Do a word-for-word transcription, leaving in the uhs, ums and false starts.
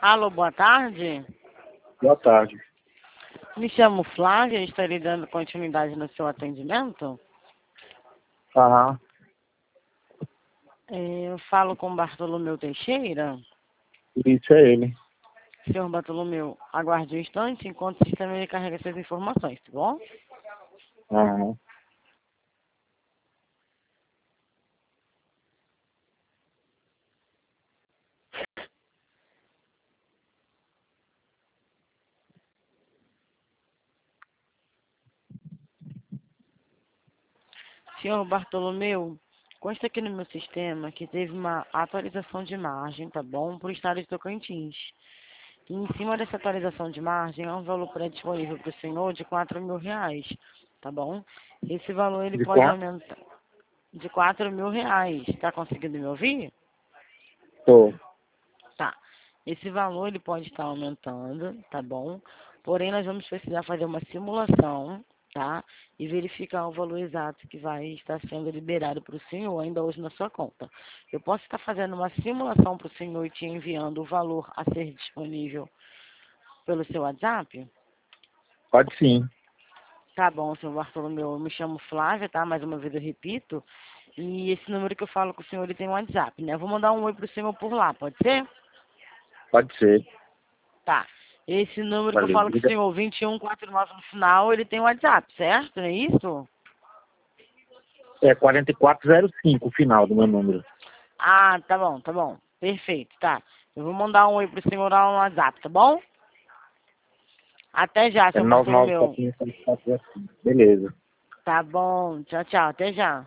Alô, boa tarde. Boa tarde. Me chamo Flávia, estarei dando continuidade no seu atendimento. Aham. É, Eu falo com Bartolomeu Teixeira. Isso é ele. Senhor Bartolomeu, aguarde um instante enquanto o sistema ele carrega essas informações, tá bom? Aham. Senhor Bartolomeu, consta aqui no meu sistema que teve uma atualização de margem, tá bom? Para o estado de Tocantins. E em cima dessa atualização de margem, há um valor pré-disponível para o senhor de quatro mil reais, tá bom? Esse valor ele De pode quanto? aumentar de quatro mil reais. Tá conseguindo me ouvir? Tô. Tá. Esse valor ele pode estar aumentando, tá bom? Porém, nós vamos precisar fazer uma simulação, tá? E verificar o valor exato que vai estar sendo liberado para o senhor ainda hoje na sua conta. Eu posso estar fazendo uma simulação para o senhor e te enviando o valor a ser disponível pelo seu WhatsApp? Pode sim. Tá bom, senhor Bartolomeu. Eu me chamo Flávia, tá? Mais uma vez eu repito. E esse número que eu falo com o senhor, ele tem um WhatsApp, né? Eu vou mandar um oi pro senhor por lá, pode ser? Pode ser. Tá. Esse número que eu Valeu. falo com o Diga. senhor, vinte e um quarenta e nove no final, ele tem um WhatsApp, certo? Não é isso? É quatro quatro zero cinco o final do meu número. Ah, tá bom, tá bom. Perfeito, tá. Eu vou mandar um oi pro senhor lá no WhatsApp, tá bom? Até já, É seu nove nove Bartolomeu. quatro cinco quatro zero cinco. Beleza. Tá bom. Tchau, tchau. Até já.